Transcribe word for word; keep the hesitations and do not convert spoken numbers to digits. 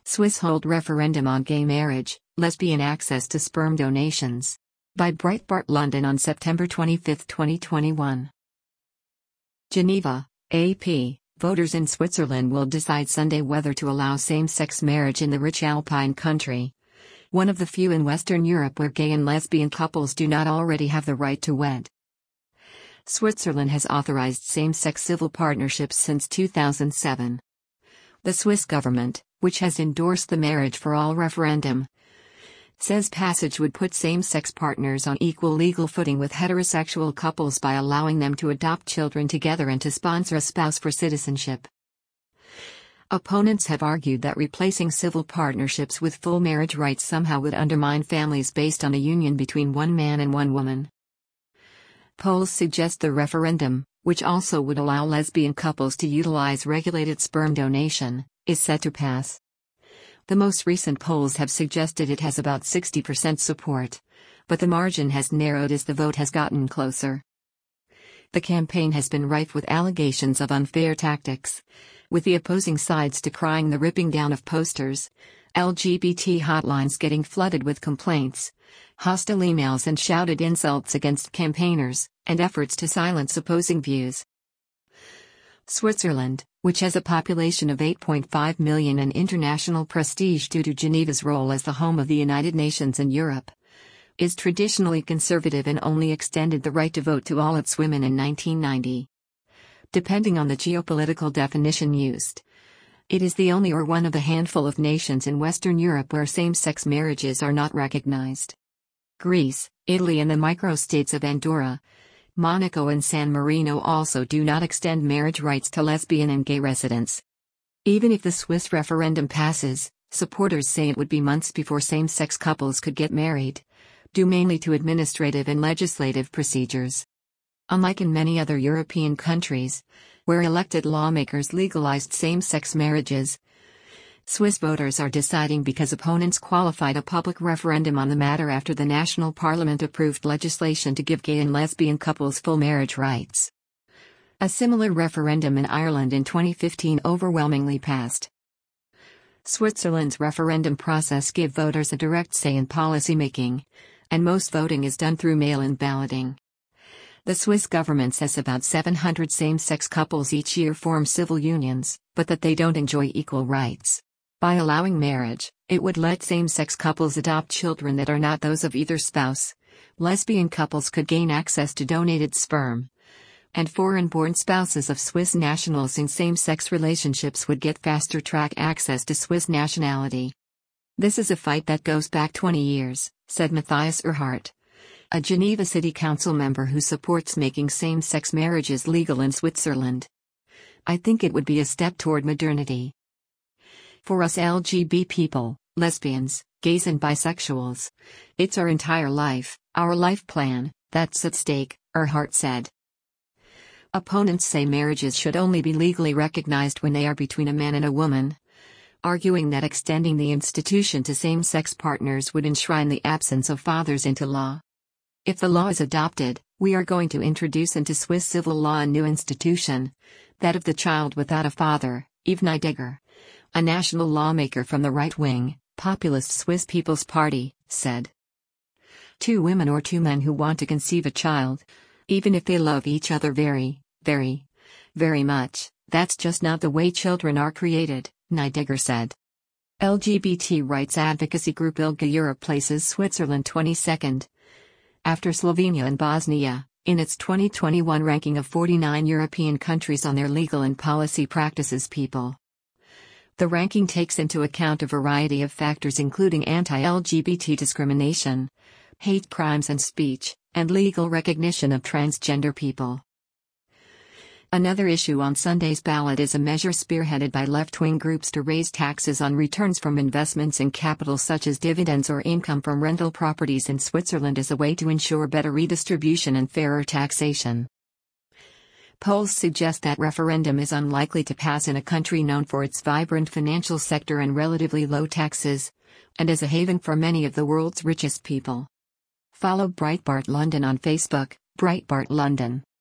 Swiss hold referendum on gay marriage, lesbian access to sperm donations. By Breitbart London on September twenty-fifth, twenty twenty-one. Geneva, A P. Voters in Switzerland will decide Sunday whether to allow same-sex marriage in the rich Alpine country, one of the few in Western Europe where gay and lesbian couples do not already have the right to wed. Switzerland has authorized same-sex civil partnerships since two thousand seven. The Swiss government, which has endorsed the Marriage for All referendum, says passage would put same-sex partners on equal legal footing with heterosexual couples by allowing them to adopt children together and to sponsor a spouse for citizenship. Opponents have argued that replacing civil partnerships with full marriage rights somehow would undermine families based on a union between one man and one woman. Polls suggest the referendum, which also would allow lesbian couples to utilize regulated sperm donation, is set to pass. The most recent polls have suggested it has about sixty percent support, but the margin has narrowed as the vote has gotten closer. The campaign has been rife with allegations of unfair tactics, with the opposing sides decrying the ripping down of posters, L G B T hotlines getting flooded with complaints, hostile emails and shouted insults against campaigners, and efforts to silence opposing views. Switzerland, which has a population of eight point five million and international prestige due to Geneva's role as the home of the United Nations in Europe, is traditionally conservative and only extended the right to vote to all its women in nineteen ninety. Depending on the geopolitical definition used, it is the only or one of the handful of nations in Western Europe where same-sex marriages are not recognized. Greece, Italy and the microstates of Andorra, Monaco and San Marino also do not extend marriage rights to lesbian and gay residents. Even if the Swiss referendum passes, supporters say it would be months before same-sex couples could get married, due mainly to administrative and legislative procedures. Unlike in many other European countries, where elected lawmakers legalized same-sex marriages, Swiss voters are deciding because opponents qualified a public referendum on the matter after the national parliament approved legislation to give gay and lesbian couples full marriage rights. A similar referendum in Ireland in twenty fifteen overwhelmingly passed. Switzerland's referendum process gives voters a direct say in policymaking, and most voting is done through mail-in balloting. The Swiss government says about seven hundred same-sex couples each year form civil unions, but that they don't enjoy equal rights. By allowing marriage, it would let same-sex couples adopt children that are not those of either spouse. Lesbian couples could gain access to donated sperm, and foreign-born spouses of Swiss nationals in same-sex relationships would get faster-track access to Swiss nationality. This is a fight that goes back twenty years, said Matthias Erhardt, a Geneva City Council member who supports making same-sex marriages legal in Switzerland. I think it would be a step toward modernity. For us L G B T people, lesbians, gays and bisexuals, it's our entire life, our life plan, that's at stake, Erhardt said. Opponents say marriages should only be legally recognized when they are between a man and a woman, arguing that extending the institution to same-sex partners would enshrine the absence of fathers into law. If the law is adopted, we are going to introduce into Swiss civil law a new institution, that of the child without a father, Yves Nidegger, a national lawmaker from the right-wing, populist Swiss People's Party, said. Two women or two men who want to conceive a child, even if they love each other very, very, very much, that's just not the way children are created, Nidegger said. L G B T rights advocacy group ILGA Europe places Switzerland twenty-second, after Slovenia and Bosnia, in its twenty twenty-one ranking of forty-nine European countries on their legal and policy practices people. The ranking takes into account a variety of factors including anti-L G B T discrimination, hate crimes and speech, and legal recognition of transgender people. Another issue on Sunday's ballot is a measure spearheaded by left-wing groups to raise taxes on returns from investments in capital such as dividends or income from rental properties in Switzerland as a way to ensure better redistribution and fairer taxation. Polls suggest that referendum is unlikely to pass in a country known for its vibrant financial sector and relatively low taxes, and as a haven for many of the world's richest people. Follow Breitbart London on Facebook, Breitbart London.